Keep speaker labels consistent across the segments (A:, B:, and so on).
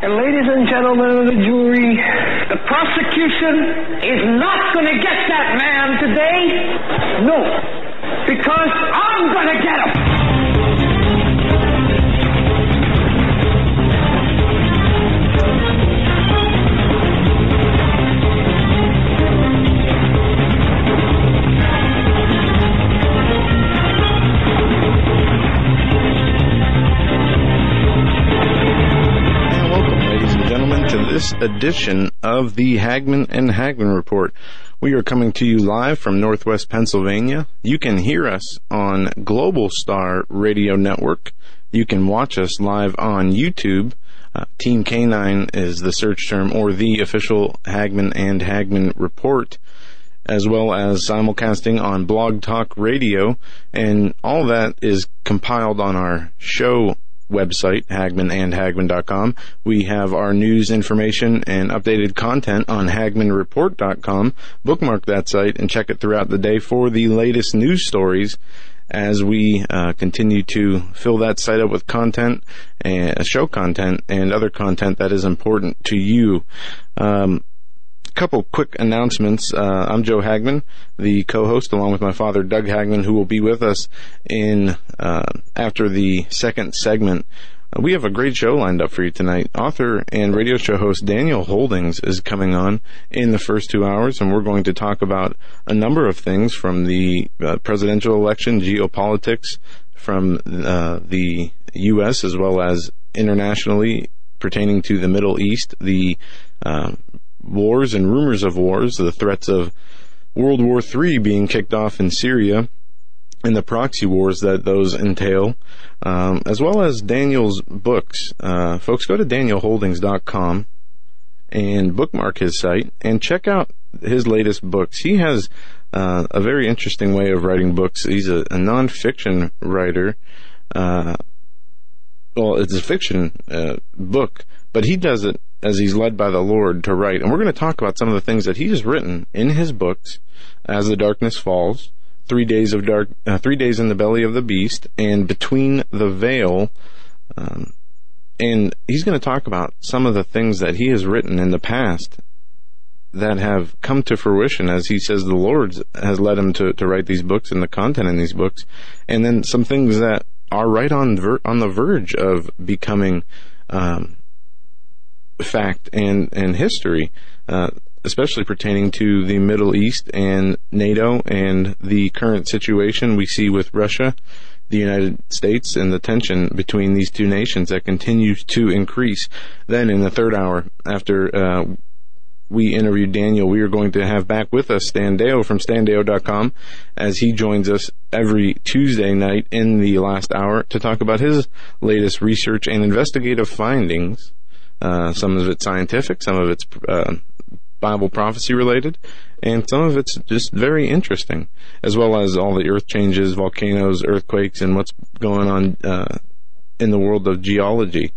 A: And ladies and gentlemen of the jury, the prosecution is not going to get that man today. No, because I'm going to get him.
B: To this edition of the Hagmann and Hagmann Report. We are coming to you live from Northwest Pennsylvania. You can hear us on Global Star Radio Network. You can watch us live on YouTube. Team K9 is the search term, or the official Hagmann and Hagmann Report, as well as simulcasting on Blog Talk Radio, and all that is compiled on our show website, HagmannandHagmann.com. We have our news information and updated content on HagmannReport.com. Bookmark that site and check it throughout the day for the latest news stories as we continue to fill that site up with content, show content, and other content that is important to you. Couple quick announcements. I'm Joe Hagmann, the co-host, along with my father, Doug Hagmann, who will be with us in after the second segment. We have a great show lined up for you tonight. Author and radio show host Daniel Holdings is coming on in the first 2 hours, and we're going to talk about a number of things from the presidential election, geopolitics, from the U.S. as well as internationally pertaining to the Middle East, the wars and rumors of wars, the threats of World War III being kicked off in Syria, and the proxy wars that those entail, as well as Daniel's books. Folks, go to danielholdings.com and bookmark his site and check out his latest books. He has a very interesting way of writing books. He's a nonfiction writer. Well, it's a fiction book, but he does it as he's led by the Lord to write. And we're going to talk about some of the things that he has written in his books, As the Darkness Falls, 3 Days in the Belly of the Beast, and Between the Veil. And he's going to talk about some of the things that he has written in the past that have come to fruition, as he says the Lord has led him to write these books and the content in these books, and then some things that are right on the verge of becoming fact and history, especially pertaining to the Middle East and NATO and the current situation we see with Russia, the United States, and the tension between these two nations that continues to increase. Then in the third hour, after we interviewed Daniel, we are going to have back with us Stan Deyo from StanDeyo.com, as he joins us every Tuesday night in the last hour to talk about his latest research and investigative findings. Some of it's scientific, some of it's Bible prophecy related, and some of it's just very interesting, as well as all the earth changes, volcanoes, earthquakes, and what's going on in the world of geology.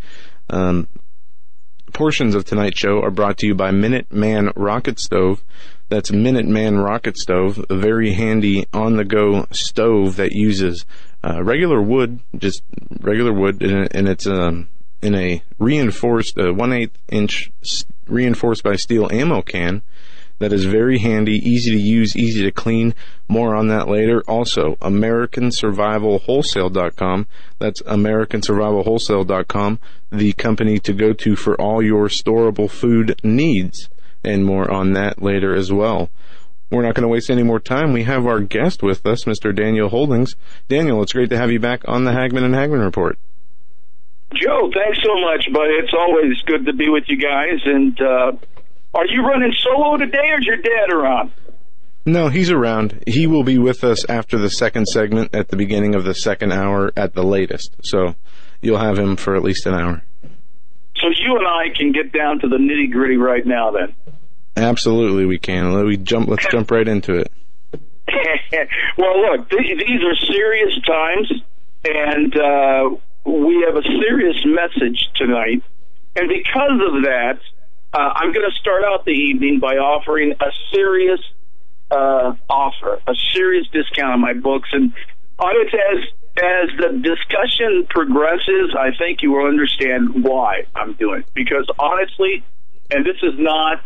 B: Portions of tonight's show are brought to you by Minuteman Rocket Stove. That's Minuteman Rocket Stove, a very handy on-the-go stove that uses regular wood, just regular wood, and it's in a reinforced 1/8 inch reinforced by steel ammo can that is very handy, easy to use, easy to clean. More on that later. Also, AmericanSurvivalWholesale.com. That's AmericanSurvivalWholesale.com, the company to go to for all your storable food needs, and more on that later as well. We're not going to waste any more time. We have our guest with us, Mr. Daniel Holdings. Daniel, it's great to have you back on the Hagmann and Hagmann Report.
C: Joe, thanks so much, buddy. It's always good to be with you guys. And are you running solo today, or is your dad around?
B: No, he's around. He will be with us after the second segment at the beginning of the second hour at the latest. So you'll have him for at least an hour.
C: So you and I can get down to the nitty-gritty right now, then.
B: Absolutely, we can. Let's jump right into it.
C: Well, look, these are serious times, and we have a serious message tonight. And because of that, I'm going to start out the evening by offering a serious offer, a serious discount on my books. And on it says as the discussion progresses, I think you will understand why I'm doing it. Because honestly, and this is not,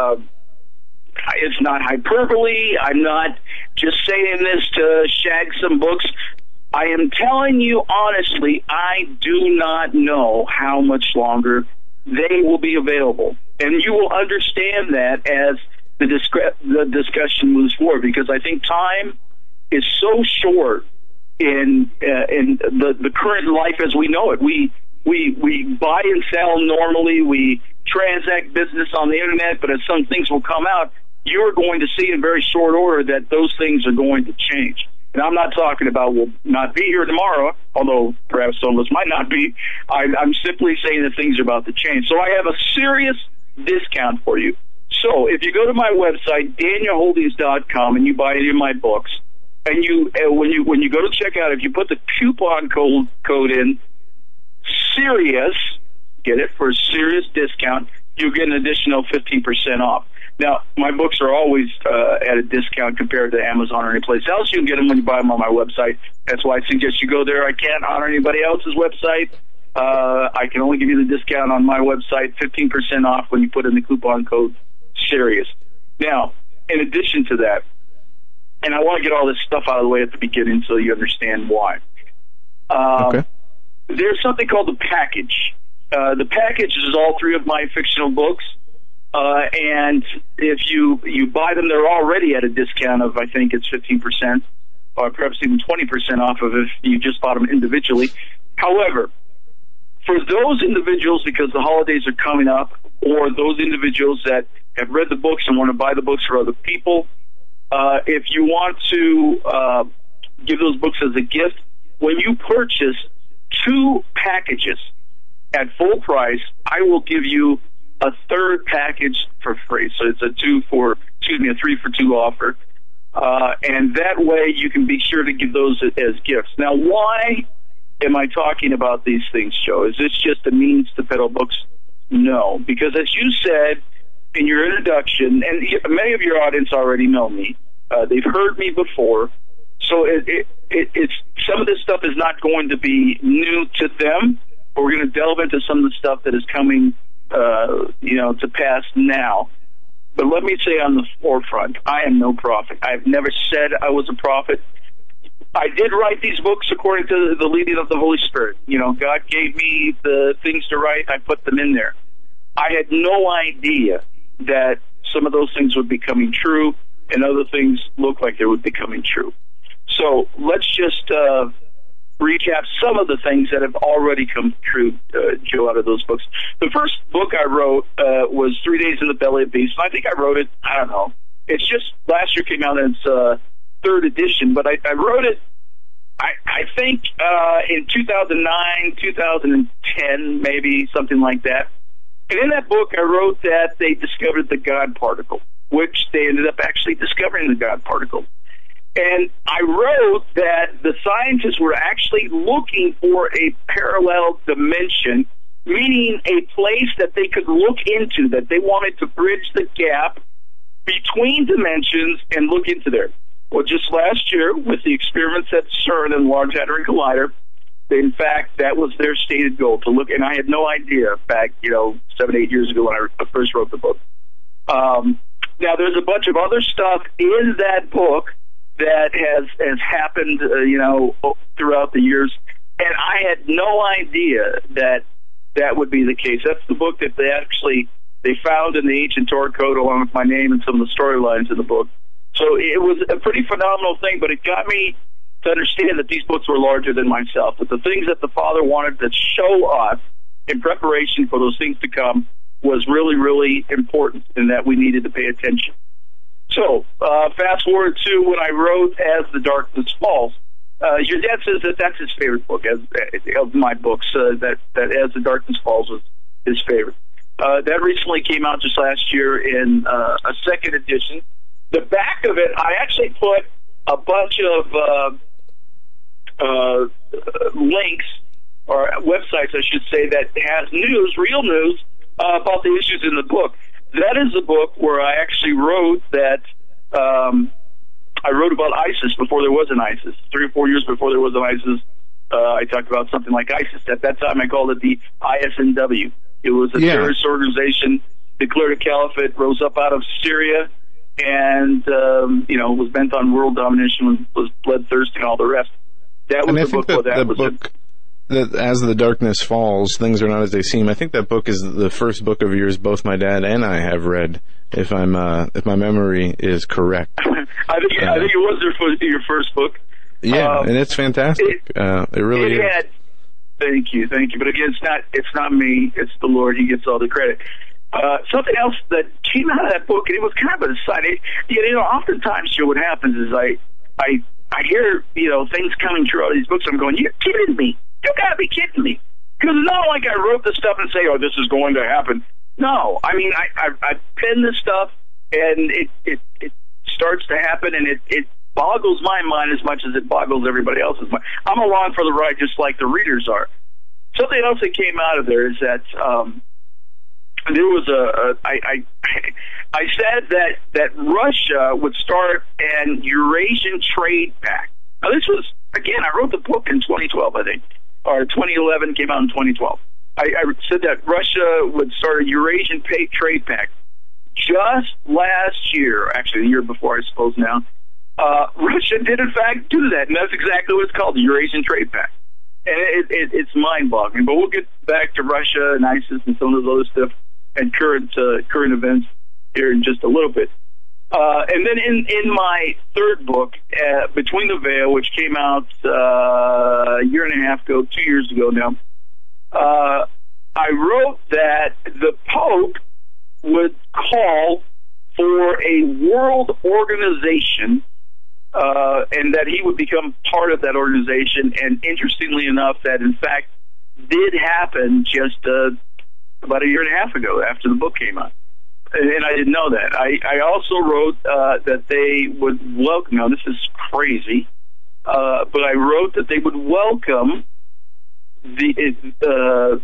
C: it's not hyperbole. I'm not just saying this to shag some books. I am telling you honestly, I do not know how much longer they will be available. And you will understand that as the discussion moves forward, because I think time is so short in the current life as we know it. We buy and sell normally. We transact business on the internet, but as some things will come out, you're going to see in very short order that those things are going to change. And I'm not talking about we'll not be here tomorrow, although perhaps some of us might not be. I'm simply saying that things are about to change. So I have a serious discount for you. So if you go to my website, danielholdings.com, and you buy any of my books, and when you go to checkout, if you put the coupon code in, SIRIUS, get it for a serious discount, you get an additional 15% off. Now, my books are always at a discount compared to Amazon or any place else. You can get them when you buy them on my website. That's why I suggest you go there. I can't honor anybody else's website. I can only give you the discount on my website, 15% off when you put in the coupon code SIRIUS. Now, in addition to that, and I want to get all this stuff out of the way at the beginning so you understand why. Okay. There's something called the package. The package is all three of my fictional books. And if you buy them, they're already at a discount of, I think it's 15%, or perhaps even 20% off of if you just bought them individually. However, for those individuals, because the holidays are coming up, or those individuals that have read the books and want to buy the books for other people, if you want to give those books as a gift, when you purchase 2 packages at full price, I will give you a third package for free. So it's a 3 for 2 offer. And that way you can be sure to give those as gifts. Now, why am I talking about these things, Joe? Is this just a means to peddle books? No, because as you said in your introduction, and many of your audience already know me, they've heard me before, so it's some of this stuff is not going to be new to them. But we're going to delve into some of the stuff that is coming to pass now. But let me say on the forefront, I am no prophet. I've never said I was a prophet. I did write these books according to the leading of the Holy Spirit. God gave me the things to write. I put them in there. I had no idea that some of those things would be coming true and other things look like they would be coming true. So let's just recap some of the things that have already come true, Joe, out of those books. The first book I wrote was 3 Days in the Belly of Beast. I think I wrote it, I don't know. It's just last year came out in its third edition, but I wrote it, I think, in 2009, 2010, maybe, something like that. And in that book, I wrote that they discovered the God particle, which they ended up actually discovering the God particle. And I wrote that the scientists were actually looking for a parallel dimension, meaning a place that they could look into, that they wanted to bridge the gap between dimensions and look into there. Well, just last year, with the experiments at CERN and the Large Hadron Collider, in fact, that was their stated goal, to look, and I had no idea back, 7, 8 years ago when I first wrote the book. Now, there's a bunch of other stuff in that book that has happened, throughout the years, and I had no idea that would be the case. That's the book that they found in the ancient Torah code along with my name and some of the storylines in the book. So it was a pretty phenomenal thing, but it got me to understand that these books were larger than myself, that the things that the Father wanted to show us in preparation for those things to come was really, really important, and that we needed to pay attention. So, fast forward to when I wrote As the Darkness Falls. Your dad says that that's his favorite book of my books, that As the Darkness Falls was his favorite. That recently came out just last year in a second edition. The back of it, I actually put a bunch of links, or websites, I should say, that has news, real news, about the issues in the book. That is a book where I actually wrote that I wrote about ISIS before there was an ISIS. 3 or 4 years before there was an ISIS, I talked about something like ISIS. At that time, I called it the ISNW. It was a terrorist organization, declared a caliphate, rose up out of Syria, and was bent on world domination, was bloodthirsty, and all the rest. That was the book.
B: That As the Darkness Falls, Things Are Not As They Seem. I think that book is the first book of yours both my dad and I have read, if my memory is correct.
C: I think it was your first book.
B: Yeah, and it's fantastic. It really is.
C: Thank you. But again, it's not me. It's the Lord. He gets all the credit. Something else that came out of that book, and it was kind of an aside. Oftentimes, Joe, what happens is I hear things coming through all these books. I'm going, you're kidding me. You gotta be kidding me. Because it's not like I wrote this stuff and say, oh, this is going to happen. No, I mean, I penned this stuff, and it starts to happen, and it boggles my mind as much as it boggles everybody else's mind. I'm along for the ride just like the readers are. Something else that came out of there is that there was I said that Russia would start an Eurasian trade pact. Now, this was, again, I wrote the book in 2012, I think, or 2011, came out in 2012. I said that Russia would start a Eurasian trade pact. Just last year, actually the year before, I suppose now, Russia did, in fact, do that, and that's exactly what it's called, the Eurasian Trade Pact. And it's mind-boggling. But we'll get back to Russia and ISIS and some of those other stuff and current events here in just a little bit. And then in my third book, Between the Veil, which came out a year and a half ago, 2 years ago now, I wrote that the Pope would call for a world organization, and that he would become part of that organization. And interestingly enough, that in fact did happen just about a year and a half ago after the book came out. And I didn't know that. I also wrote that they would welcome, now this is crazy, but I wrote that they would welcome the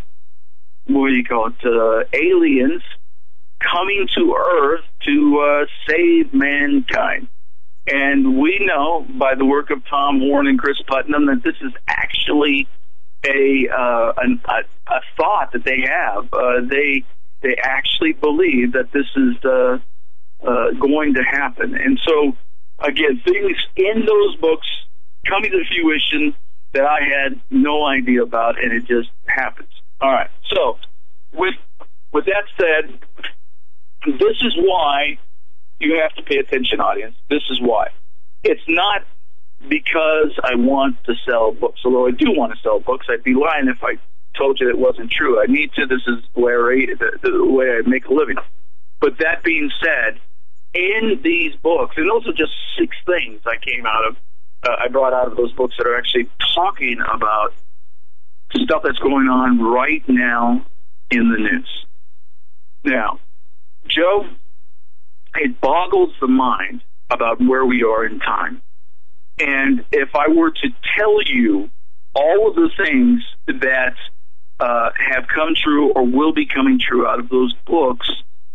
C: aliens coming to Earth to save mankind. And we know by the work of Tom Horn and Chris Putnam that this is actually a thought that they have. They actually believe that this is going to happen. And so, again, things in those books coming to fruition that I had no idea about, and it just happens. All right. So, with that said, this is why you have to pay attention, audience. This is why. It's not because I want to sell books, although I do want to sell books. I'd be lying if I told you it wasn't true. I need to. This is the way I make a living. But that being said, in these books, and those are just 6 things I brought out of those books that are actually talking about stuff that's going on right now in the news. Now, Joe, it boggles the mind about where we are in time. And if I were to tell you all of the things that have come true or will be coming true out of those books,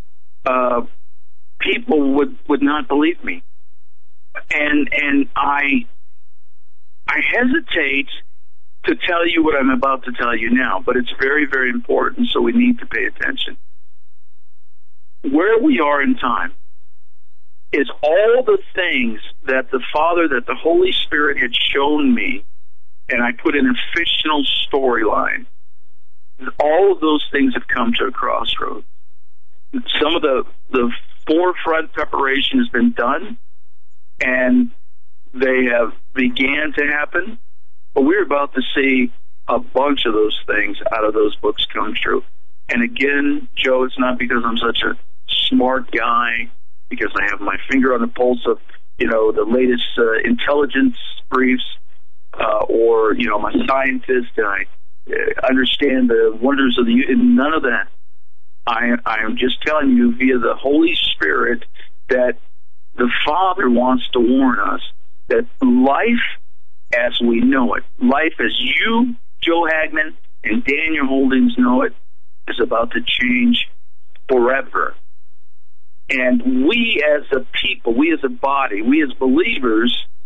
C: people would not believe me. And I hesitate to tell you what I'm about to tell you now, but it's very, very important, so we need to pay attention. Where we are in time is all the things that the Father, that the Holy Spirit had shown me, and I put in a fictional storyline. All of those things have come to a crossroad. Some of the forefront preparation has been done, and they have began to happen, but we're about to see a bunch of those things out of those books come true. And again, Joe, it's not because I'm such a smart guy, because I have my finger on the pulse of, the latest intelligence briefs, or, I'm a scientist and I understand the wonders of none of that. I am just telling you via the Holy Spirit that the Father wants to warn us that life as we know it, life as you, Joe Hagman, and Daniel Holdings know it, is about to change forever. And we as a people, we as a body, we as believers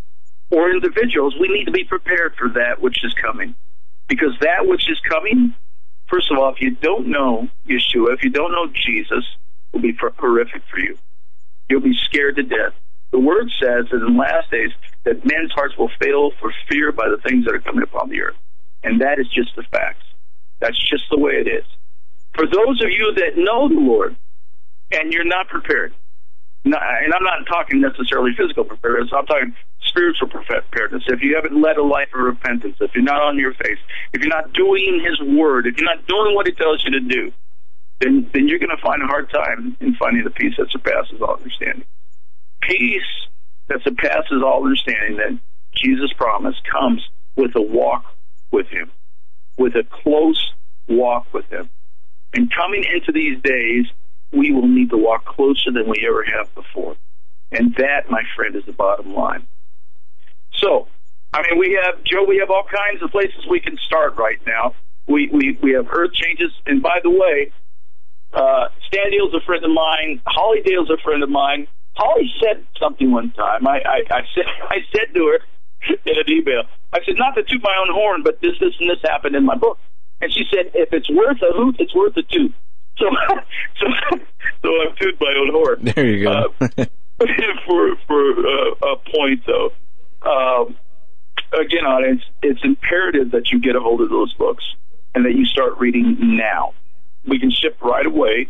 C: or individuals, we need to be prepared for that which is coming. Because that which is coming, first of all, if you don't know Yeshua, if you don't know Jesus, will be horrific for you. You'll be scared to death. The Word says that in the last days that men's hearts will fail for fear by the things that are coming upon the earth. And that is just the facts. That's just the way it is. For those of you that know the Lord and you're not prepared, and I'm not talking necessarily physical preparedness, I'm talking spiritual preparedness. If you haven't led a life of repentance, if you're not on your face, if you're not doing His Word, if you're not doing what He tells you to do, then you're going to find a hard time in finding the peace that surpasses all understanding. Peace that surpasses all understanding that Jesus promised comes with a walk with Him, with a close walk with Him. And coming into these days, we will need to walk closer than we ever have before. And that, my friend, is the bottom line. So, I mean, we have all kinds of places we can start right now. We have earth changes. And by the way, Stan Deal's a friend of mine. Holly Dale's a friend of mine. Holly said something one time. I said to her in an email, I said, not to toot my own horn, but this, and this happened in my book. And she said, if it's worth a hoot, it's worth a toot. So I've tooted my own horn.
B: There you go.
C: For a point, though. Again, audience, it's imperative that you get a hold of those books and that you start reading now. We can ship right away.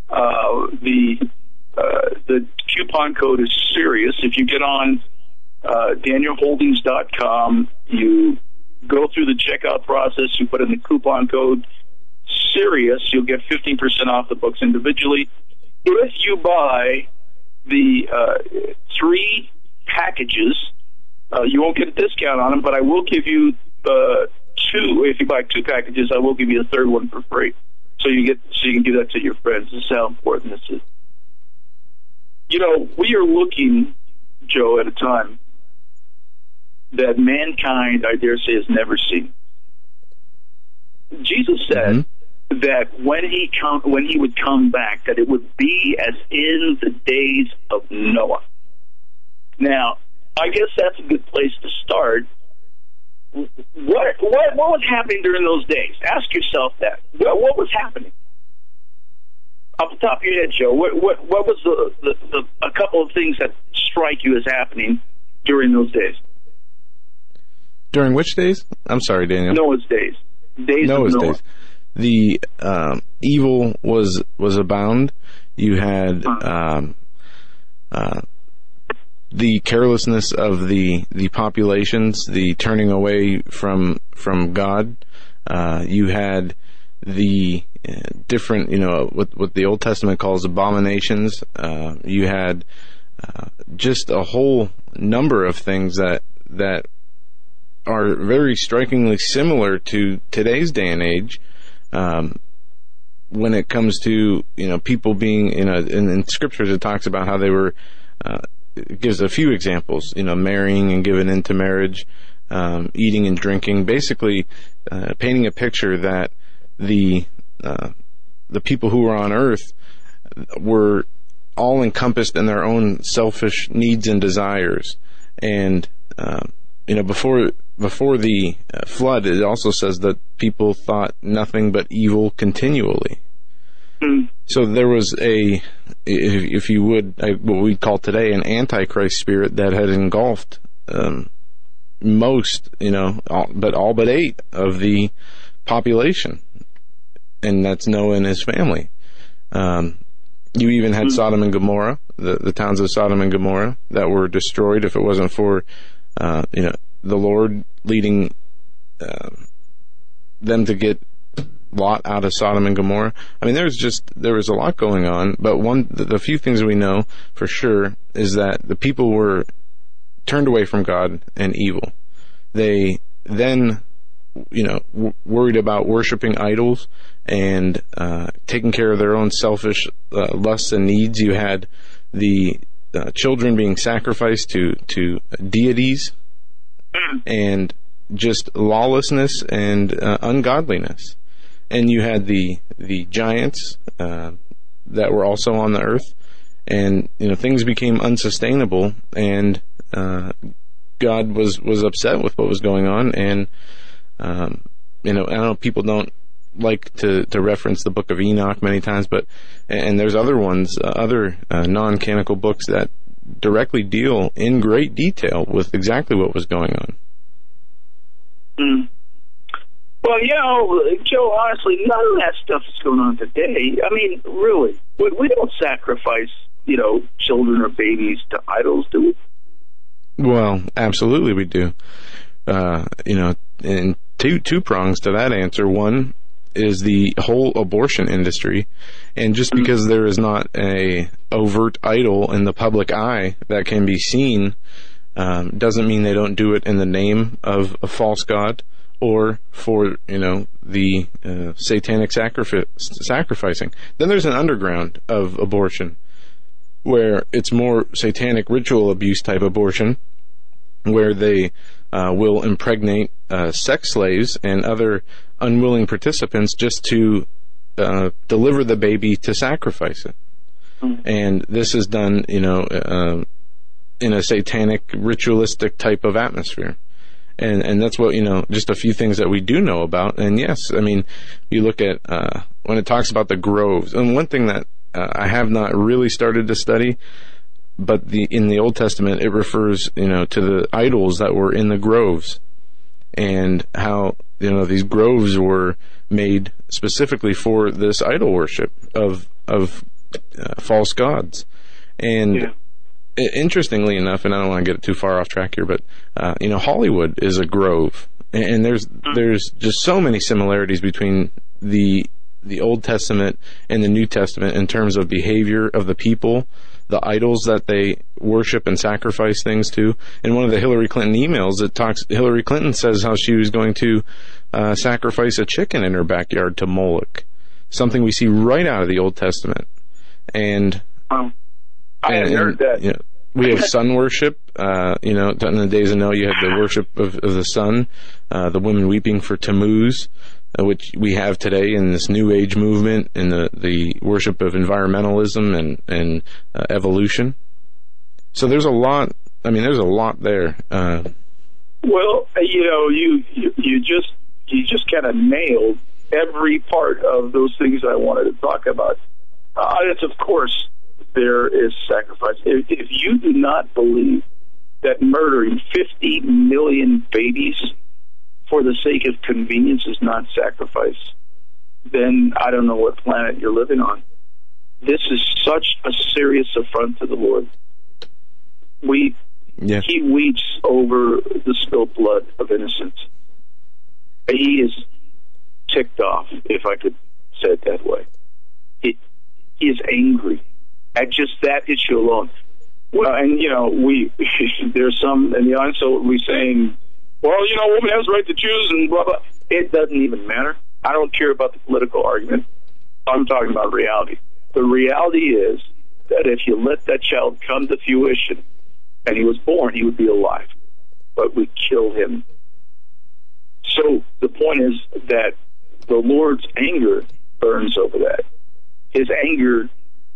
C: The coupon code is SIRIUS. If you get on DanielHoldings.com, you go through the checkout process, you put in the coupon code SIRIUS, you'll get 15% off the books individually. If you buy the 3 packages, you won't get a discount on them, but I will give you 2. If you buy 2 packages, I will give you the 3rd one for free. So you can give that to your friends. This is how important this is. You know, we are looking, Joe, at a time that mankind, I dare say, has never seen. Jesus said that when he would come back, that it would be as in the days of Noah. Now, I guess that's a good place to start. What was happening during those days? Ask yourself that. What was happening? Off the top of your head, Joe, what was a couple of things that strike you as happening during those days?
B: During which days? I'm sorry, Daniel.
C: Noah's days.
B: Noah's days. The evil was abound. You had the carelessness of the populations, the turning away from God. You had the different, what the Old Testament calls abominations. You had just a whole number of things that are very strikingly similar to today's day and age. When it comes to, people being, in scriptures it talks about how they were, it gives a few examples, marrying and giving into marriage, eating and drinking, basically painting a picture that the people who were on earth were all encompassed in their own selfish needs and desires. And, before the flood, it also says that people thought nothing but evil continually. So there was if you would, what we'd call today an antichrist spirit that had engulfed most, all but 8 of the population. And that's Noah and his family. You even had Sodom and Gomorrah, the towns of Sodom and Gomorrah that were destroyed if it wasn't for, the Lord leading them to get Lot out of Sodom and Gomorrah. I mean, there was a lot going on, but the few things we know for sure is that the people were turned away from God and evil. They then, worried about worshiping idols and taking care of their own selfish lusts and needs. You had the children being sacrificed to deities, and just lawlessness and ungodliness. And you had the giants that were also on the earth, and things became unsustainable, and God was upset with what was going on, and I know people don't like to reference the Book of Enoch many times, and there's other ones, other non-canonical books that directly deal in great detail with exactly what was going on.
C: Mm. Well, Joe, honestly, none of that stuff is going on today. I mean, really, we don't sacrifice, children or babies to idols, do we?
B: Well, absolutely we do. And two prongs to that answer. One is the whole abortion industry, and just because there is not a overt idol in the public eye that can be seen, doesn't mean they don't do it in the name of a false god or for the satanic sacrificing. Then there's an underground of abortion where it's more satanic ritual abuse type abortion, where they will impregnate sex slaves and other unwilling participants just to deliver the baby to sacrifice it. Mm-hmm. And this is done, in a satanic, ritualistic type of atmosphere. And that's what, just a few things that we do know about. And yes, I mean, you look at when it talks about the groves, and one thing that I have not really started to study, but in the Old Testament, it refers, to the idols that were in the groves, and how, these groves were made specifically for this idol worship of false gods. And interestingly enough, and I don't want to get too far off track here, but Hollywood is a grove, and there's just so many similarities between the Old Testament and the New Testament in terms of behavior of the people, the idols that they worship and sacrifice things to. In one of the Hillary Clinton emails, Hillary Clinton says how she was going to sacrifice a chicken in her backyard to Moloch, something we see right out of the Old Testament. And
C: I heard that.
B: We have sun worship. In the days of Noah, you had the worship of the sun, the women weeping for Tammuz, which we have today in this New Age movement, and the worship of environmentalism and evolution. So there's a lot. I mean, there's a lot there.
C: Well, you just kind of nailed every part of those things I wanted to talk about. It's, of course, there is sacrifice. If you do not believe that murdering 50 million babies for the sake of convenience is not sacrifice, then I don't know what planet you're living on. This is such a serious affront to the Lord. He weeps over the spilled blood of innocents. He is ticked off, if I could say it that way. He is angry at just that issue alone. Well, and there's some in the audience will be saying, well, woman has the right to choose and blah, blah. It doesn't even matter. I don't care about the political argument. I'm talking about reality. The reality is that if you let that child come to fruition and he was born, he would be alive. But we killed him. So the point is that the Lord's anger burns over that. His anger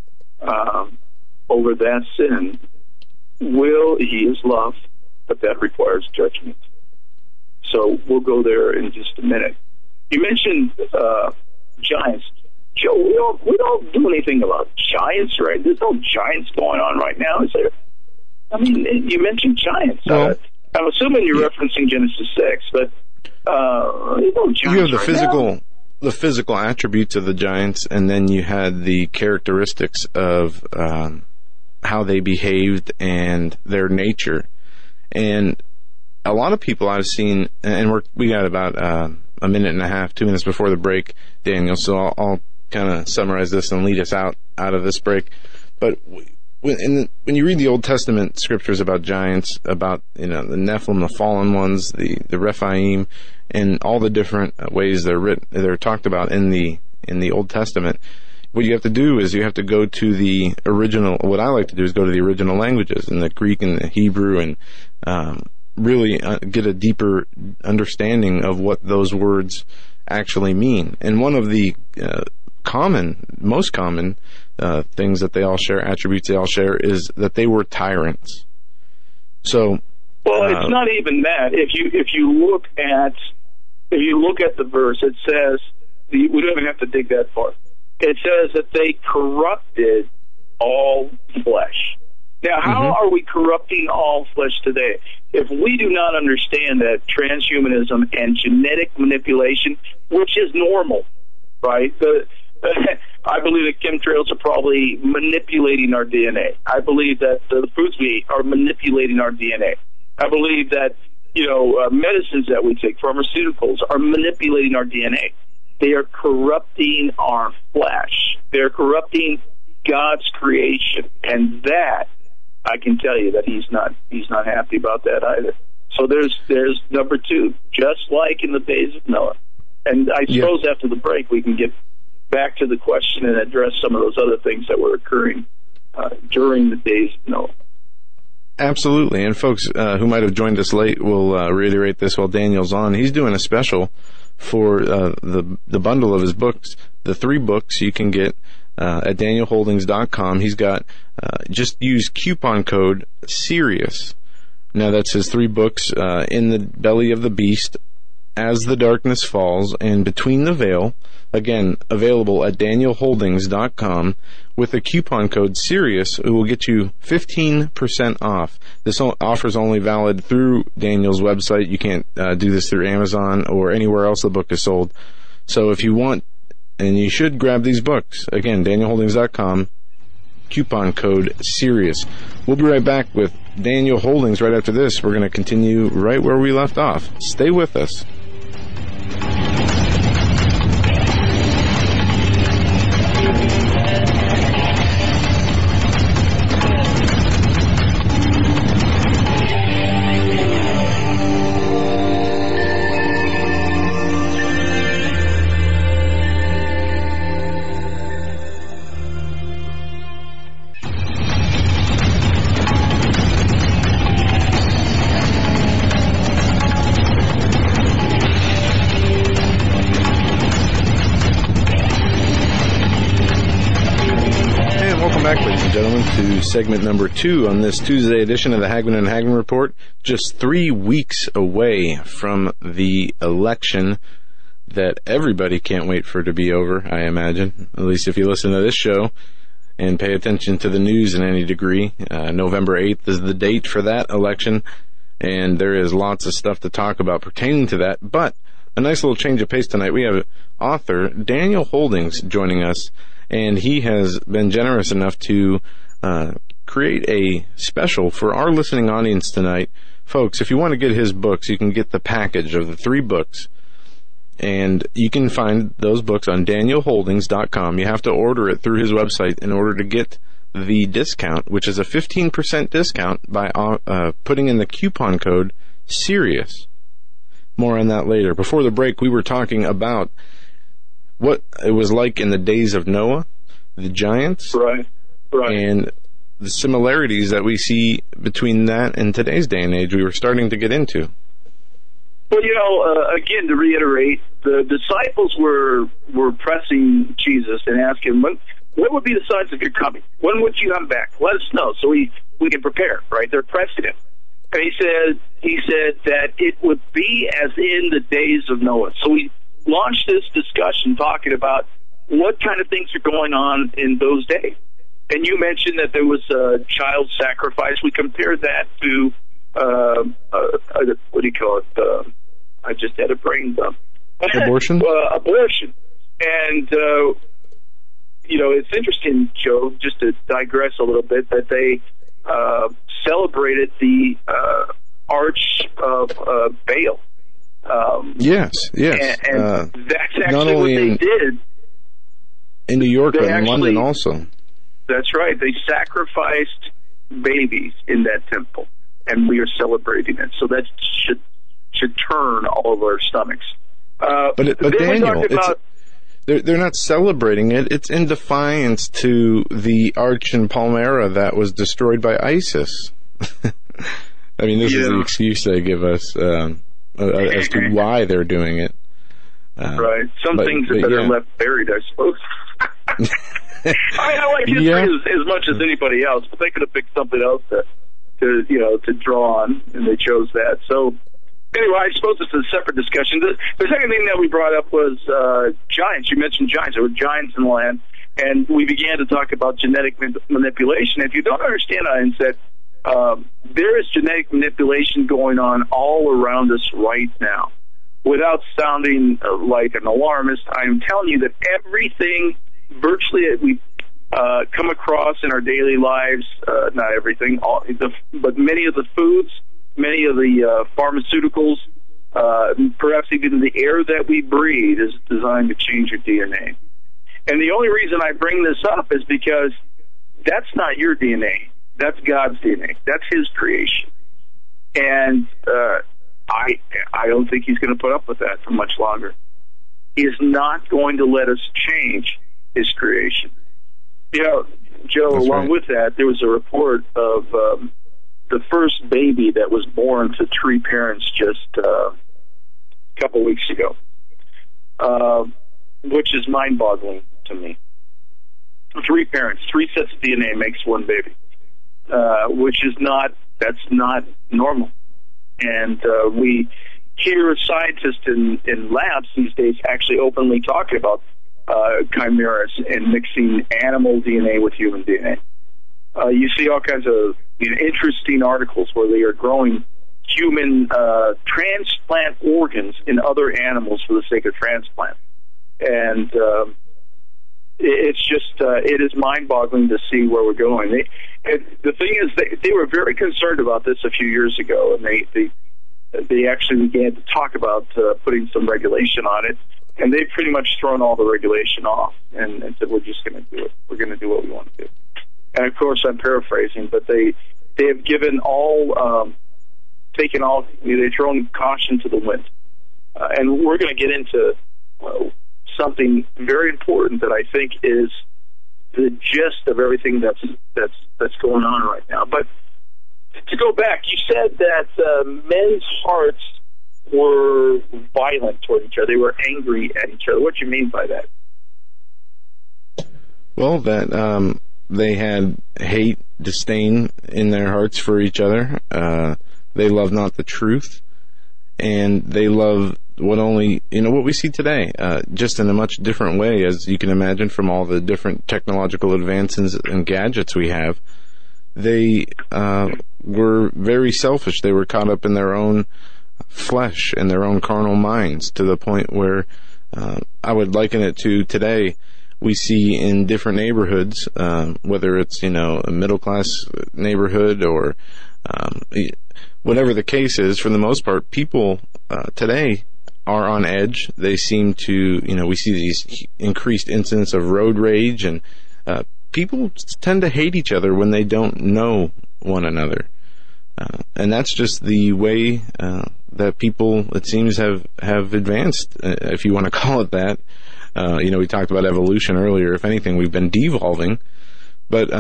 C: over that sin he is love, but that requires judgment. So we'll go there in just a minute. You mentioned giants. Joe, we don't do anything about giants, right? There's no giants going on right now, is there? I mean, you mentioned giants. Well, I'm assuming you're referencing Genesis 6, but there's no giants. You have
B: the physical attributes of the giants, and then you had the characteristics of how they behaved and their nature. And a lot of people I've seen, and we got about a minute and a half, 2 minutes before the break, Daniel, so I'll kind of summarize this and lead us out of this break. But when you read the Old Testament scriptures about giants, about the Nephilim, the fallen ones, the Rephaim, and all the different ways they're talked about in the Old Testament, what you have to do is you have to go to the original. What I like to do is go to the original languages, in the Greek and the Hebrew, and really get a deeper understanding of what those words actually mean. And one of the most common things that they all share, attributes they all share, is that they were tyrants. So
C: Well, it's not even that. If you look at the verse, it says we don't even have to dig that far. It says that they corrupted all flesh. Now, how are we corrupting all flesh today? If we do not understand that transhumanism and genetic manipulation, which is normal, right? I believe that chemtrails are probably manipulating our DNA. I believe that the foods we eat are manipulating our DNA. I believe that, medicines that we take, pharmaceuticals, are manipulating our DNA. They are corrupting our flesh. They're corrupting God's creation, and that I can tell you that he's not happy about that either. So there's number two, just like in the days of Noah. And I suppose after the break we can get back to the question and address some of those other things that were occurring during the days of Noah.
B: Absolutely. And folks who might have joined us late will reiterate this while Daniel's on. He's doing a special for the bundle of his books, the 3 books you can get at danielholdings.com. He's got just use coupon code SIRIUS. Now that's his 3 books, In the Belly of the Beast, As the Darkness Falls, and Between the Veil. Again, available at danielholdings.com with the coupon code SIRIUS. It will get you 15% off. This offer is only valid through Daniel's website. You can't do this through Amazon or anywhere else the book is sold. So if you want, and you should, grab these books. Again, danielholdings.com, coupon code SIRIUS. We'll be right back with Daniel Holdings right after this. We're going to continue right where we left off. Stay with us. To segment number 2 on this Tuesday edition of the Hagmann and Hagmann Report. Just 3 weeks away from the election that everybody can't wait for to be over, I imagine. At least if you listen to this show and pay attention to the news in any degree. November 8th is the date for that election, and there is lots of stuff to talk about pertaining to that. But a nice little change of pace tonight. We have author Daniel Holdings joining us, and he has been generous enough to create a special for our listening audience tonight. Folks, if you want to get his books, you can get the package of the 3 books, and you can find those books on danielholdings.com. You have to order it through his website in order to get the discount, which is a 15% discount by putting in the coupon code SIRIUS. More on that later. Before the break, we were talking about what it was like in the days of Noah, the giants.
C: Right.
B: And the similarities that we see between that and today's day and age we were starting to get into.
C: Well, again, to reiterate, the disciples were pressing Jesus and asking, what would be the signs of your coming? When would you come back? Let us know so we can prepare, right? They're pressing him. And he said that it would be as in the days of Noah. So we launched this discussion talking about what kind of things are going on in those days. And you mentioned that there was a child sacrifice. We compared that to, what do you call it? I just had a brain dump.
B: Abortion?
C: Abortion. And, it's interesting, Joe, just to digress a little bit, that they celebrated the Arch of Baal.
B: Yes.
C: And that's actually what they did.
B: In New York, but in London also.
C: That's right. They sacrificed babies in that temple, and we are celebrating it. So that should turn all of our stomachs.
B: But Daniel, they're not celebrating it. It's in defiance to the Arch in Palmyra that was destroyed by ISIS. I mean, this is the excuse they give us as to why they're doing it.
C: Right. Some things are better left buried, I suppose. I like history as much as anybody else, but they could have picked something else to to draw on, and they chose that. So anyway, I suppose it's a separate discussion. The second thing that we brought up was giants. You mentioned giants. There were giants in the land, and we began to talk about genetic manipulation. If you don't understand, that there is genetic manipulation going on all around us right now. Without sounding like an alarmist, I'm telling you that everything virtually that we come across in our daily lives, not everything, but many of the foods, many of the pharmaceuticals, perhaps even the air that we breathe is designed to change your DNA. And the only reason I bring this up is because that's not your DNA. That's God's DNA. That's His creation. And I don't think He's going to put up with that for much longer. He is not going to let us change His creation. Joe,
B: that's
C: along
B: right.
C: with that, there was a report of the first baby that was born to three parents just a couple weeks ago, which is mind-boggling to me. Three parents, three sets of DNA makes one baby, that's not normal. And we hear scientists in labs these days actually openly talking about chimeras and mixing animal DNA with human DNA. You see all kinds of interesting articles where they are growing human transplant organs in other animals for the sake of transplant. And it's just, it is mind-boggling to see where we're going. The thing is, they were very concerned about this a few years ago, and they actually began to talk about putting some regulation on it, and they've pretty much thrown all the regulation off and said, we're just going to do it. We're going to do what we want to do. And, of course, I'm paraphrasing, but they have given they've thrown caution to the wind. And we're going to get into something very important that I think is the gist of everything that's going on right now. But to go back, you said that men's hearts were violent toward each other. They were angry at each other. What do you mean by that?
B: Well, that they had hate, disdain in their hearts for each other. They love not the truth, and they love what we see today, just in a much different way, as you can imagine from all the different technological advances and gadgets we have. They were very selfish. They were caught up in their own flesh and their own carnal minds, to the point where I would liken it to today. We see in different neighborhoods, whether it's a middle-class neighborhood or whatever the case is, for the most part, people today are on edge. They seem to, we see these increased incidents of road rage, and people tend to hate each other when they don't know one another. And that's just the way that people, it seems, have advanced, if you want to call it that. We talked about evolution earlier. If anything, we've been devolving. But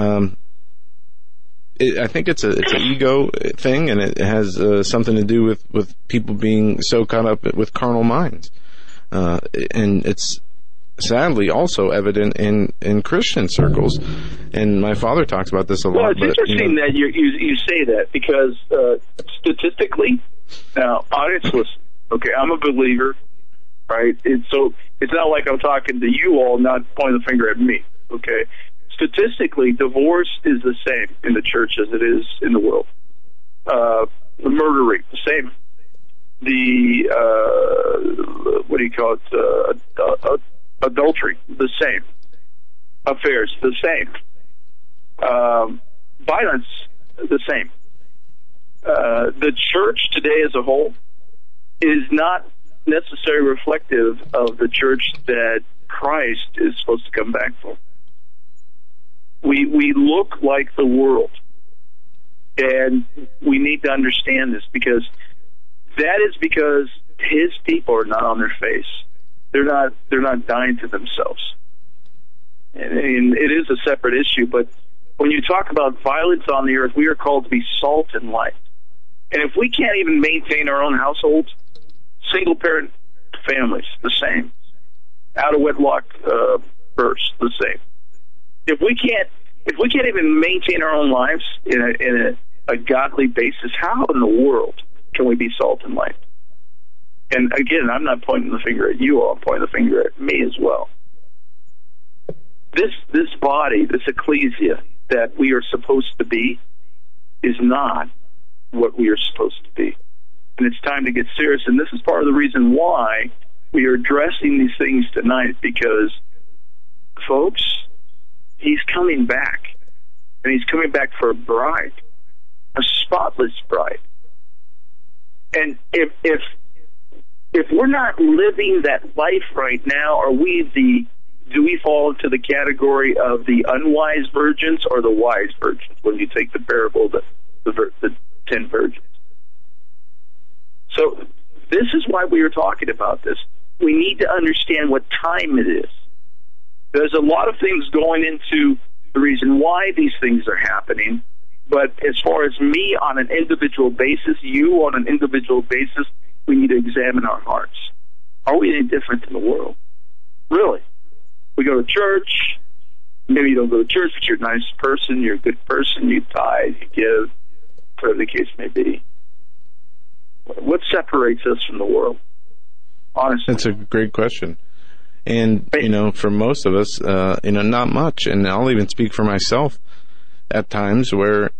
B: I think it's an ego thing, and it has something to do with people being so caught up with carnal minds. And it's sadly also evident in Christian circles. And my father talks about this a lot.
C: Well, it's interesting that you say that, because statistically, now, honestly, okay, I'm a believer, right? So it's not like I'm talking to you all, not pointing the finger at me, okay? Statistically, divorce is the same in the church as it is in the world. The murder rate, the same. The, adultery, the same. Affairs, the same. Violence, the same. The church today as a whole is not necessarily reflective of the church that Christ is supposed to come back for. We look like the world, and we need to understand this, because His people are not on their face. They're not dying to themselves, and it is a separate issue. But when you talk about violence on the earth, we are called to be salt and light. And if we can't even maintain our own households, single parent families, the same. Out of wedlock births, the same. If we can't even maintain our own lives in a godly basis, how in the world can we be salt and light? And again, I'm not pointing the finger at you all, I'm pointing the finger at me as well. This body, this ecclesia that we are supposed to be, is not what we are supposed to be. And it's time to get serious. And this is part of the reason why we are addressing these things tonight, because, folks, he's coming back. And he's coming back for a bride, a spotless bride. And if we're not living that life right now, do we fall into the category of the unwise virgins or the wise virgins when you take the parable, the 10 virgins? So this is why we are talking about this. We need to understand what time it is. There's a lot of things going into the reason why these things are happening, but as far as me on an individual basis, you on an individual basis, we need to examine our hearts. Are we any different in the world? Really? We go to church, maybe you don't go to church, but you're a nice person, you're a good person, you tithe, you give, whatever the case may be. What separates us from the world? Honestly.
B: That's a great question. And, for most of us, not much. And I'll even speak for myself at times where,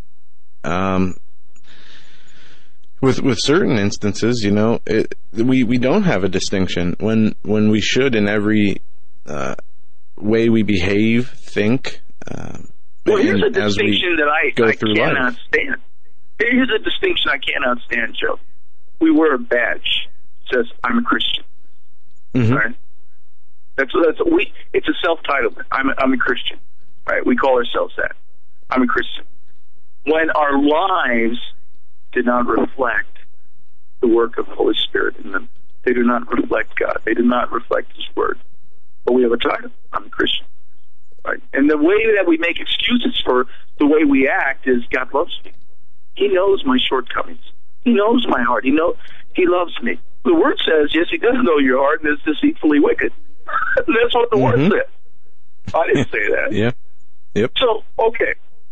B: with certain instances, we don't have a distinction when we should in every way we behave, think.
C: Well, here's a distinction that I cannot
B: life.
C: stand. Here's a distinction I cannot stand, Joe. We wear a badge that says, I'm a Christian.
B: Mm-hmm.
C: Right? It's a self-titlement. I'm a Christian. Right? We call ourselves that. I'm a Christian. When our lives did not reflect the work of the Holy Spirit in them. They do not reflect God. They do not reflect His Word. But we have a title. I'm a Christian. Right? And the way that we make excuses for the way we act is God loves me. He knows my shortcomings. He knows my heart. He loves me. The Word says, yes, He does know your heart and is deceitfully wicked. That's what the Word said. I didn't say that.
B: Yeah. Yep.
C: So, okay.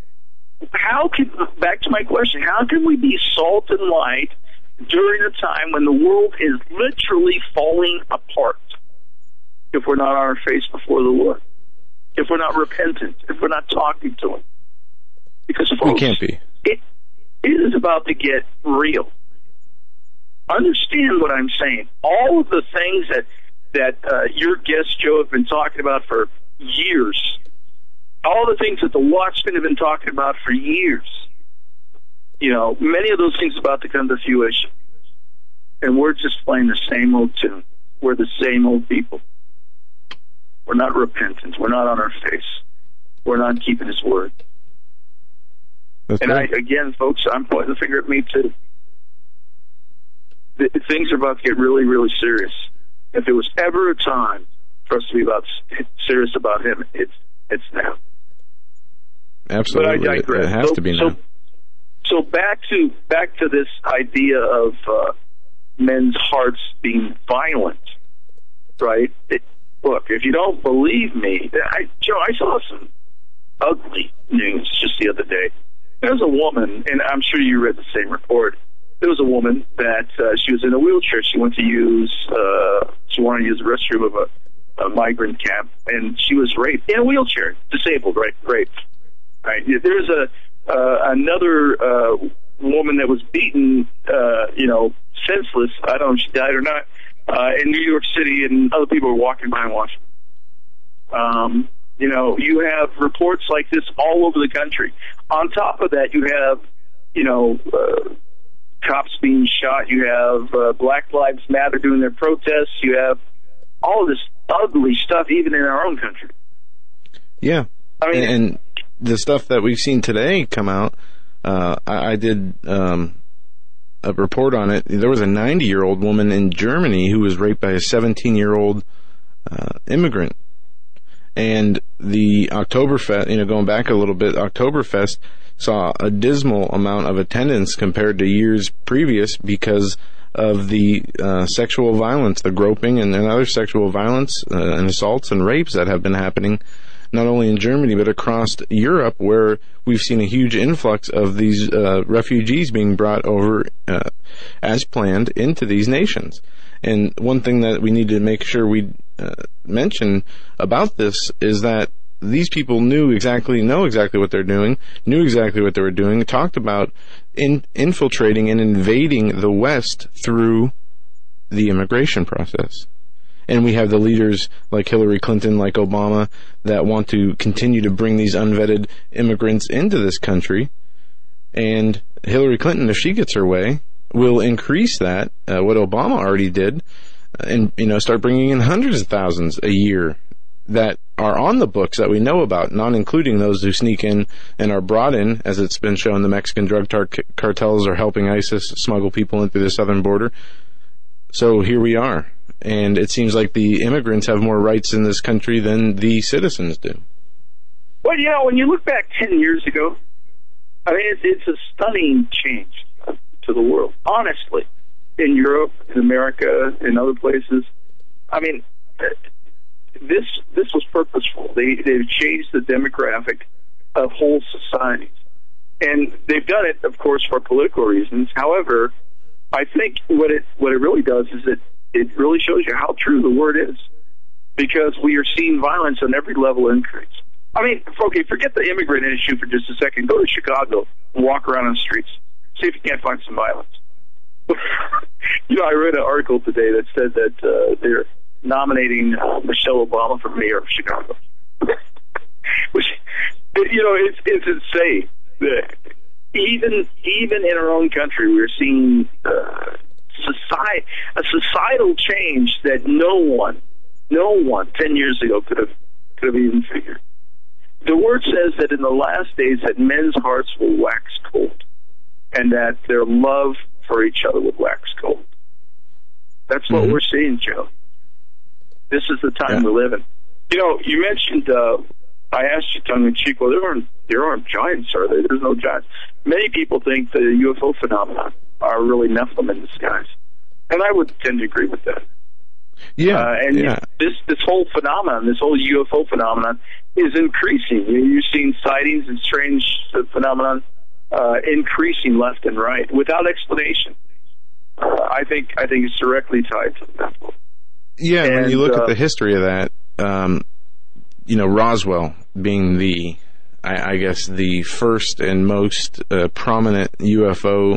C: Back to my question, how can we be salt and light during a time when the world is literally falling apart if we're not on our face before the Lord? If we're not repentant, if we're not talking to Him? Because, folks,
B: we can't be.
C: It is about to get real. Understand what I'm saying. All of the things that your guests, Joe, have been talking about for years, all the things that the Watchmen have been talking about for years, many of those things are about to come to fruition. And we're just playing the same old tune. We're the same old people. We're not repentant. We're not on our face. We're not keeping His Word. Again, folks, I'm pointing the finger at me too. Things are about to get really, really serious. If there was ever a time for us to be serious about Him, it's now.
B: Absolutely,
C: but I digress.
B: It has to be now.
C: So back to this idea of men's hearts being violent, right? Look, if you don't believe me, Joe, I saw some ugly news just the other day. There's a woman, and I'm sure you read the same report. There was a woman that she was in a wheelchair. She wanted to use the restroom of a migrant camp, and she was raped in a wheelchair, disabled, raped. Right? There's another woman that was beaten, senseless. I don't know if she died or not, in New York City, and other people were walking by and watching. You have reports like this all over the country. On top of that, you have, cops being shot. You have Black Lives Matter doing their protests. You have all of this ugly stuff, even in our own country.
B: Yeah. I mean, and the stuff that we've seen today come out, I did a report on it. There was a 90-year-old woman in Germany who was raped by a 17-year-old immigrant. And the Oktoberfest, going back a little bit, Oktoberfest saw a dismal amount of attendance compared to years previous because of the sexual violence, the groping and other sexual violence and assaults and rapes that have been happening not only in Germany, but across Europe, where we've seen a huge influx of these refugees being brought over as planned into these nations. And one thing that we need to make sure we mention about this is that these people know exactly what they're doing, knew exactly what they were doing, talked about infiltrating and invading the West through the immigration process. And we have the leaders like Hillary Clinton, like Obama, that want to continue to bring these unvetted immigrants into this country. And Hillary Clinton, if she gets her way, will increase that, what Obama already did, and, start bringing in hundreds of thousands a year that are on the books that we know about, not including those who sneak in and are brought in, as it's been shown the Mexican drug cartels are helping ISIS smuggle people in through the southern border. So here we are. And it seems like the immigrants have more rights in this country than the citizens do.
C: Well, when you look back 10 years ago, I mean, it's a stunning change to the world, honestly. In Europe, in America, in other places. I mean, this was purposeful. They've changed the demographic of whole societies. And they've done it, of course, for political reasons. However, I think what it really does is it really shows you how true the word is, because we are seeing violence on every level increase. I mean, okay, forget the immigrant issue for just a second. Go to Chicago and walk around on the streets. See if you can't find some violence. I read an article today that said that they're nominating Michelle Obama for mayor of Chicago. Which, it's insane. Even in our own country, we're seeing a societal change that no one 10 years ago could have even figured. The word says that in the last days that men's hearts will wax cold, and that their love for each other would wax cold. That's what we're seeing, Joe. This is the time we live in. You mentioned, I asked you tongue-in-cheek, well, there aren't giants, are there? There's no giants. Many people think the UFO phenomena are really Nephilim in disguise. And I would tend to agree with that. This whole phenomenon, this whole UFO phenomenon is increasing. You're seeing sightings and strange phenomenon increasing left and right without explanation. I think it's directly tied to the Nephilim.
B: Yeah, and when you look at the history of that, Roswell being I guess the first and most prominent UFO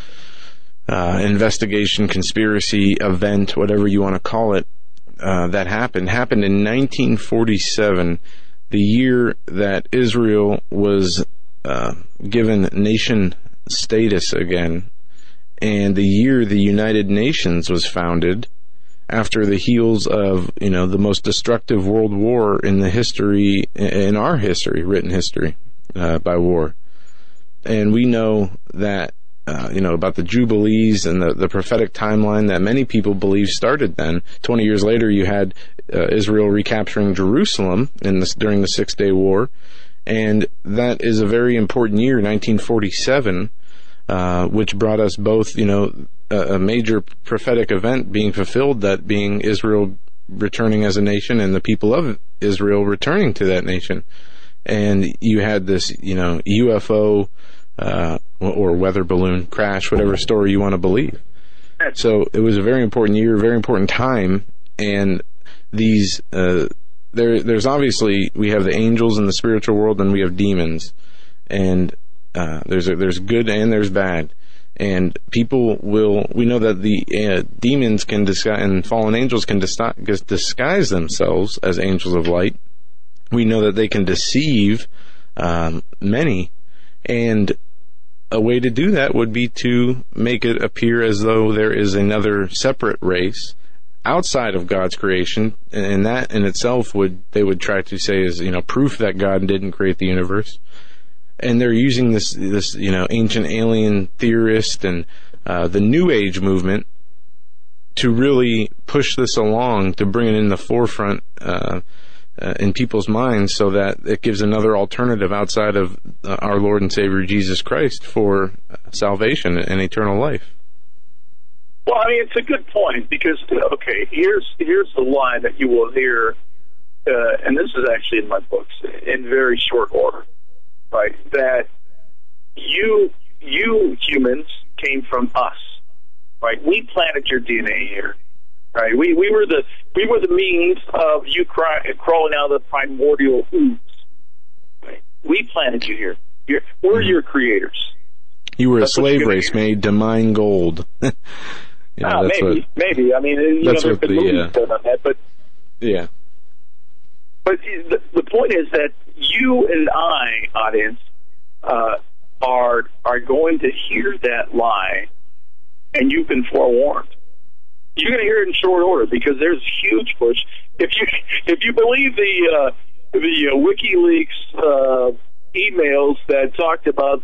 B: investigation, conspiracy event, whatever you want to call it, that happened in 1947, the year that Israel was given nation status again, and the year the United Nations was founded, after the heels of, the most destructive world war in the history, in our history, written history, by war. And we know that, about the Jubilees and the prophetic timeline that many people believe started then. 20 years later, you had Israel recapturing Jerusalem during the Six-Day War. And that is a very important year, 1947, which brought us both, a major prophetic event being fulfilled, that being Israel returning as a nation and the people of Israel returning to that nation. And you had this, UFO or weather balloon crash, whatever story you want to believe. So it was a very important year, very important time. And these, there's obviously, we have the angels in the spiritual world, and we have demons. And there's good and there's bad. And we know that the demons can disguise, and fallen angels can disguise themselves as angels of light. We know that they can deceive many, and a way to do that would be to make it appear as though there is another separate race outside of God's creation, and that in itself they would try to say is, proof that God didn't create the universe. And they're using this ancient alien theorist and the New Age movement to really push this along, to bring it in the forefront in people's minds, so that it gives another alternative outside of our Lord and Savior Jesus Christ for salvation and eternal life. Well,
C: I mean, it's a good point, because, okay, here's the lie that you will hear and this is actually in my books, in very short order, right, that you humans came from us, right? We planted your DNA here, right? We were the means of you crawling out of the primordial ooze. Right? We planted you here. We're your creators.
B: You were a slave race made to mine gold.
C: Maybe. I mean, there's been movies done on that, but
B: yeah.
C: But the point is that you and I, audience, are going to hear that lie, and you've been forewarned. You're going to hear it in short order because there's a huge push. If you believe the WikiLeaks emails that talked about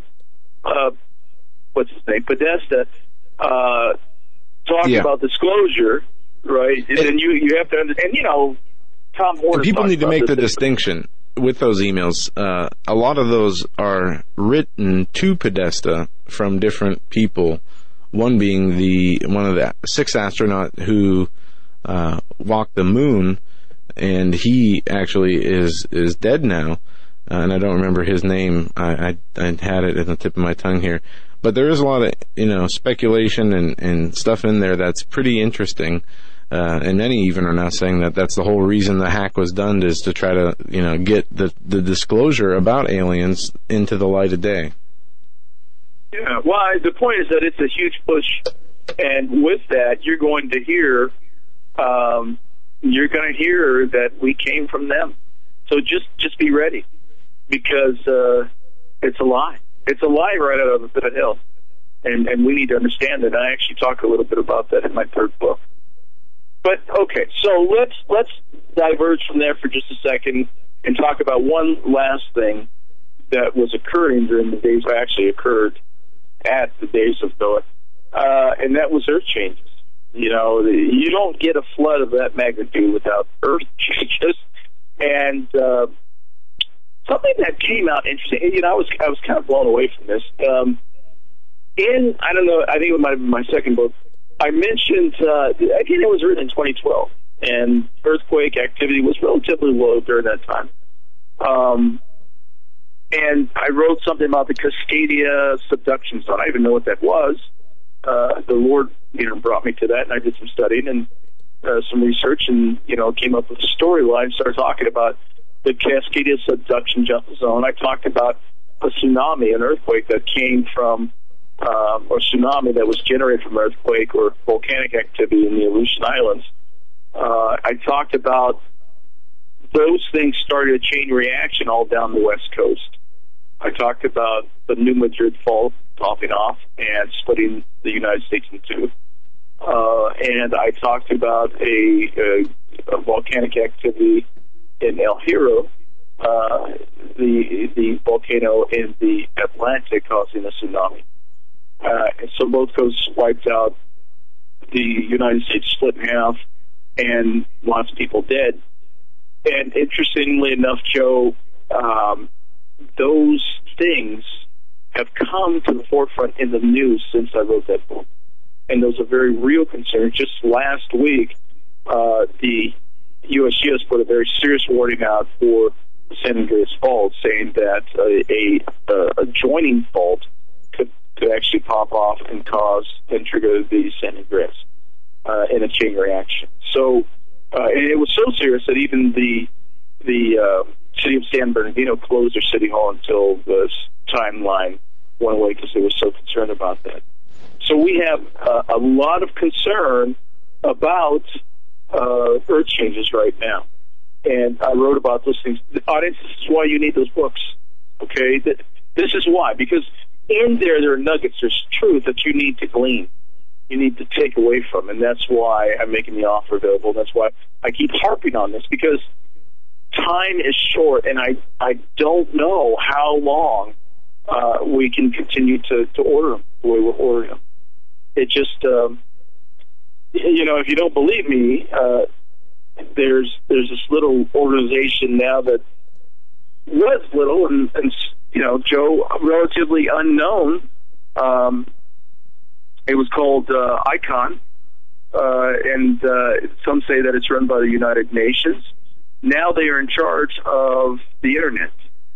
C: what's his name, Podesta, talking about disclosure, right? And then you have to understand, Tom Horner.
B: People need to make the distinction with those emails. A lot of those are written to Podesta from different people. One being one of the 6 astronaut who walked the moon, and he actually is dead now. And I don't remember his name. I had it at the tip of my tongue here. But there is a lot of, speculation and stuff in there that's pretty interesting. And many even are now saying that that's the whole reason the hack was done, is to try to, get the disclosure about aliens into the light of day.
C: Yeah, well, the point is that it's a huge push. And with that, you're going to hear that we came from them. So just be ready. Because it's a lie. It's a lie right out of the pit of hell. And we need to understand that. I actually talk a little bit about that in my 3rd book. But, okay, so let's diverge from there for just a second and talk about one last thing that was occurring during the days that actually occurred at the days of Noah, and that was earth changes. You don't get a flood of that magnitude without earth changes. And something that came out interesting, I was kind of blown away from this. I don't know, I think it might have been my 2nd book, I mentioned, again, it was written in 2012, and earthquake activity was relatively low during that time. And I wrote something about the Cascadia subduction zone. I didn't even know what that was. The Lord, brought me to that, and I did some studying and some research, and, came up with a storyline, started talking about the Cascadia subduction zone. I talked about a tsunami, an earthquake that came from, or tsunami that was generated from earthquake or volcanic activity in the Aleutian Islands. I talked about those things started a chain reaction all down the West Coast. I talked about the New Madrid Fault popping off and splitting the United States in two. And I talked about a volcanic activity in El Hierro, the volcano in the Atlantic causing a tsunami. And so both coasts wiped out, the United States split in half, and lots of people dead. And interestingly enough, Joe, those things have come to the forefront in the news since I wrote that book. And those are very real concerns. Just last week, the USGS put a very serious warning out for the San Andreas Fault, saying that a joining fault could actually pop off and trigger the San Andreas in a chain reaction. So, and it was so serious that even the city of San Bernardino closed their city hall until the timeline went away because they were so concerned about that. So we have a lot of concern about earth changes right now. And I wrote about those things. The audience, this is why you need those books. Okay? This is why. Because in there are nuggets, there's truth that you need to glean. You need to take away from. And that's why I'm making the offer available. That's why I keep harping on this, because time is short, and I don't know how long we can continue to order them the way we're ordering them. It just, if you don't believe me, there's this little organization now that was little and Joe, relatively unknown. It was called ICON, and some say that it's run by the United Nations. now they are in charge of the Internet.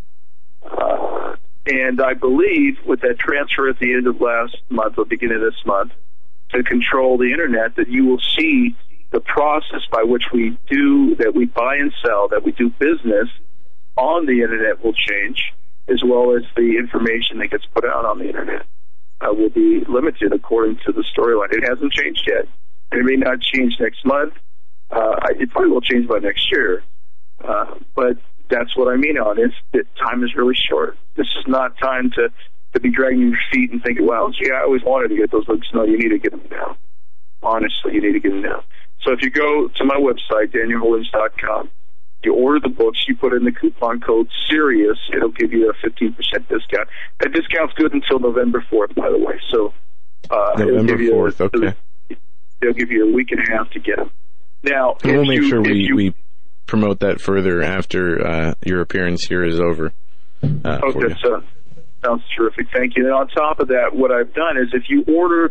C: And I believe with that transfer at the end of last month or beginning of this month to control the Internet, that you will see the process by which we buy and sell, that we do business on the Internet will change, as well as the information that gets put out on the Internet will be limited according to the storyline. It hasn't changed yet. It may not change next month. It probably will change by next year. But that's what I mean on it. That time is really short. This is not time to be dragging your feet and thinking, well, gee, I always wanted to get those books. No, you need to get them now. Honestly, you need to get them now. So if you go to my website, DanielHoldings.com, you order the books, you put in the coupon code SIRIUS, it'll give you a 15% discount. That discount's good until November 4th, by the way. So
B: November 4th, okay.
C: They'll give you a week and a half to get them. Now,
B: we'll make sure we promote that further after your appearance here is over.
C: Sounds terrific. Thank you. And on top of that, what I've done is if you order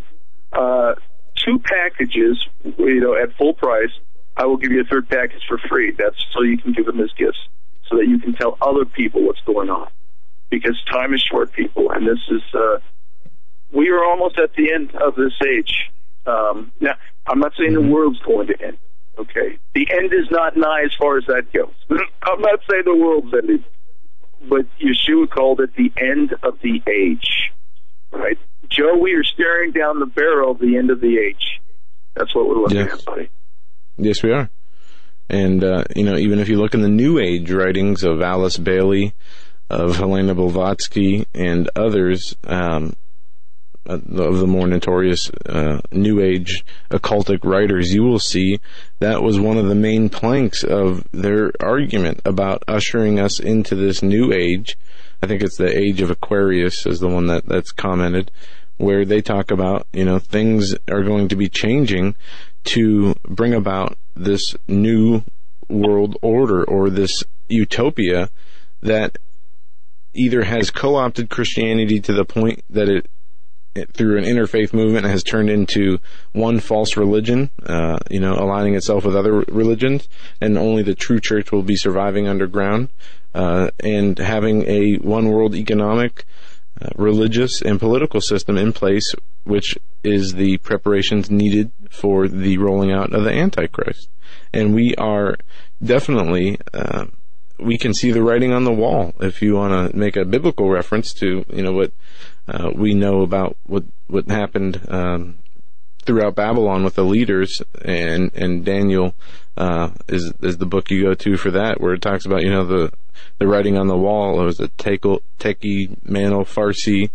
C: 2 packages, at full price, I will give you a 3rd package for free. That's so you can give them as gifts, so that you can tell other people what's going on. Because time is short, people, and this is we are almost at the end of this age. Now, I'm not saying the world's going to end. Okay, the end is not nigh as far as that goes. I'm not saying the world's ending, but Yeshua called it the end of the age. Right, Joe? We are staring down the barrel of the end of the age. That's what we're looking at, buddy.
B: Yes, we are. And, even if you look in the New Age writings of Alice Bailey, of Helena Blavatsky, and others of the more notorious New Age occultic writers, you will see that was one of the main planks of their argument about ushering us into this New Age. I think it's the Age of Aquarius is the one that's commented, where they talk about, things are going to be changing to bring about this new world order or this utopia that either has co-opted Christianity to the point that it through an interfaith movement has turned into one false religion, aligning itself with other religions, and only the true church will be surviving underground, and having a one world economic, religious, and political system in place, which is the preparations needed for the rolling out of the Antichrist. And we are definitely, we can see the writing on the wall. If you want to make a biblical reference to, what we know about what happened throughout Babylon with the leaders, and Daniel is the book you go to for that, where it talks about, the writing on the wall. It was a Teki Mano Farsi.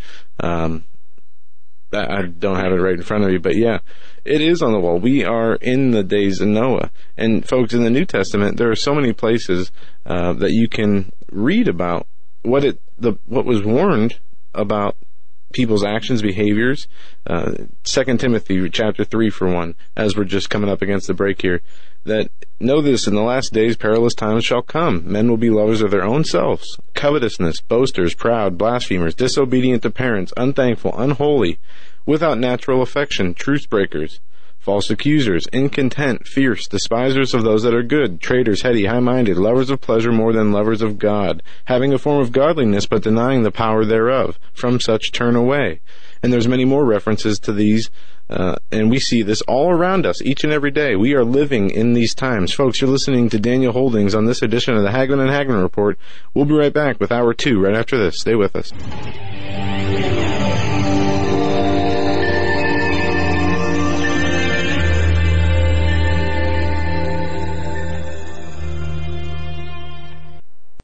B: I don't have it right in front of me, but yeah, it is on the wall. We are in the days of Noah. And folks, in the New Testament, there are so many places that you can read about what was warned about people's actions, behaviors. 2 Timothy chapter 3, for one, as we're just coming up against the break here, that know this, in the last days perilous times shall come. Men will be lovers of their own selves, covetousness, boasters, proud, blasphemers, disobedient to parents, unthankful, unholy, without natural affection, truce breakers, false accusers, incontent, fierce, despisers of those that are good, traitors, heady, high-minded, lovers of pleasure more than lovers of God, having a form of godliness but denying the power thereof. From such turn away. And there's many more references to these, and we see this all around us each and every day. We are living in these times. Folks, you're listening to Daniel Holdings on this edition of the Hagmann and Hagmann Report. We'll be right back with Hour 2 right after this. Stay with us.